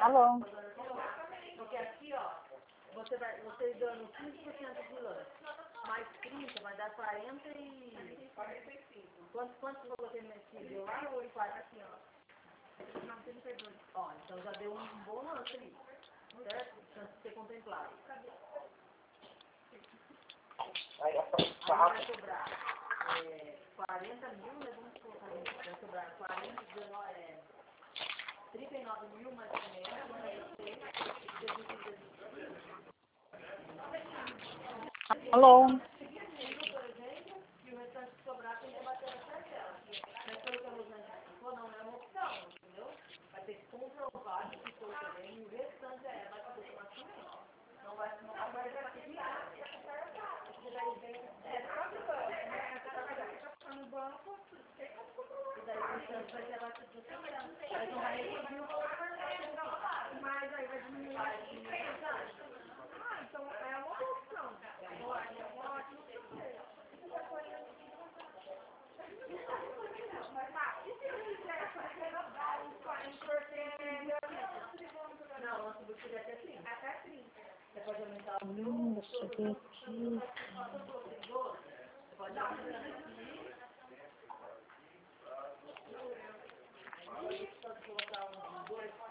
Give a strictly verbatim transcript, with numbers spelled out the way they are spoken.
Alô? Porque aqui, ó, você vai, você dando quinze por cento de lanche, mais trinta vai dar quarenta e... quarenta e cinco. Quanto, quanto você falou que ele deu lá? quarenta, assim, ó. Não, trinta e dois. Ó, então já deu um bom lanche ali, certo? Chance de ser contemplado. Aí vai sobrar é, quarenta mil, né? Vamos colocar ali. Vai sobrar quarenta, dezenove, é, trinta e nove mil mais ou menos, Alô? e o restante que sobrar tem que bater na cartela. Mas pelo que a Rosane explicou, não é uma opção, entendeu? Vai ter que comprovar que ficou também, e o restante é, vai fazer automaticamente. Não vai se não vai ter que virar. É, no banco, e daí o restante vai ser abatido do seu grão. Mas não vai reduzir o valor do mas aí vai diminuir a diferença. Ah, então é uma boa opção. Eu acho, é uma ótima opção. Mas, e se eu quiser dar uns quarenta por cento? Não, antes do que até trinta. Até trinta. Você pode aumentar o meu. Hum, deixa eu ver aqui. Você pode aumentar aqui. Pode colocar um dois.